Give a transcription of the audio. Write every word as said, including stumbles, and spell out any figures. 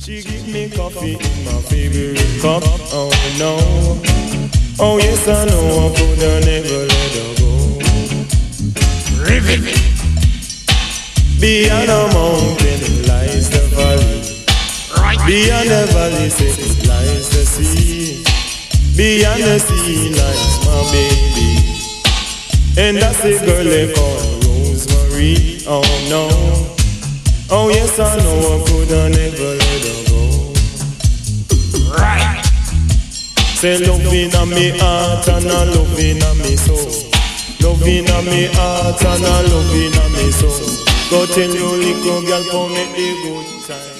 She give me coffee in my favorite cup. Oh no, oh yes I know I coulda never let her go. Rivet. Beyond the mountain lies the valley. Beyond the valley says lies the sea. Beyond the sea lies my baby. And that's the girl they call Rosemary. Oh no, oh yes I know I coulda never let her go. Right. Say loving on me heart and a loving on me soul. Loving on me heart and a loving on me soul. Go tell your little girl come make the good time.